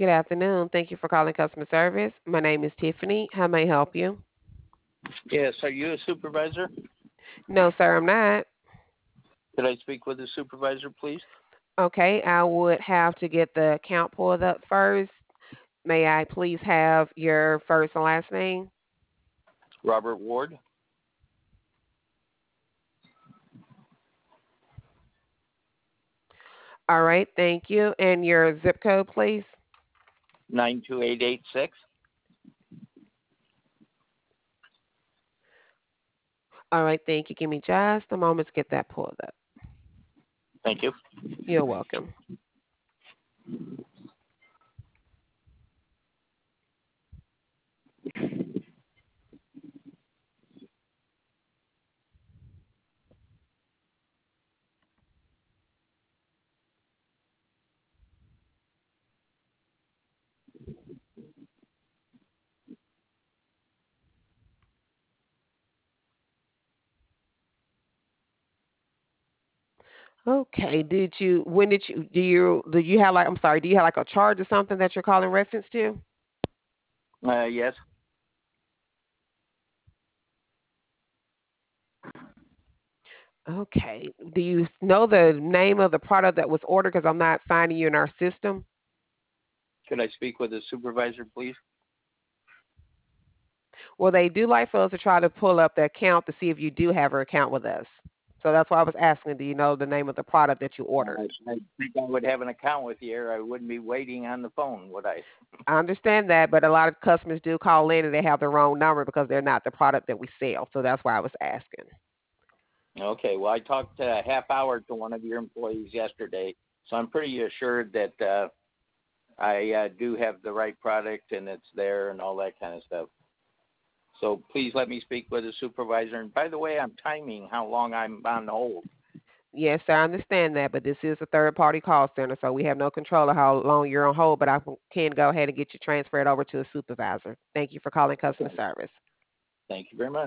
Good afternoon. Thank you for calling customer service. My name is Tiffany. How may I help you? Yes, are you a supervisor? No, sir, I'm not. Could I speak with the supervisor, please? Okay, I would have to get the account pulled up first. May I please have your first and last name? Robert Ward, All right, thank you. And your zip code, please? 92886. All right, thank you. Give me just a moment to get that pulled up. Thank you. You're welcome. Okay, when did you, do you have like, I'm sorry, do you have like a charge or something that you're calling reference to? Yes. Okay. Do you know the name of the product that was ordered? Because I'm not finding you in our system. Could I speak with the supervisor, please? Well, they do like for us to try to pull up the account to see if you do have an account with us. So that's why I was asking, do you know the name of the product that you ordered? I think I would have an account with you, or I wouldn't be waiting on the phone, would I? I understand that, but a lot of customers do call in and they have the wrong number because they're not the product that we sell. So that's why I was asking. Okay, well, I talked a half hour to one of your employees yesterday, so I'm pretty assured that I do have the right product and it's there and all that kind of stuff. So please let me speak with the supervisor. And by the way, I'm timing how long I'm on hold. Yes, sir, I understand that, but this is a third party call center, so we have no control of how long you're on hold, but can go ahead and get you transferred over to a supervisor. Thank you for calling customer Okay. service. Thank you very much.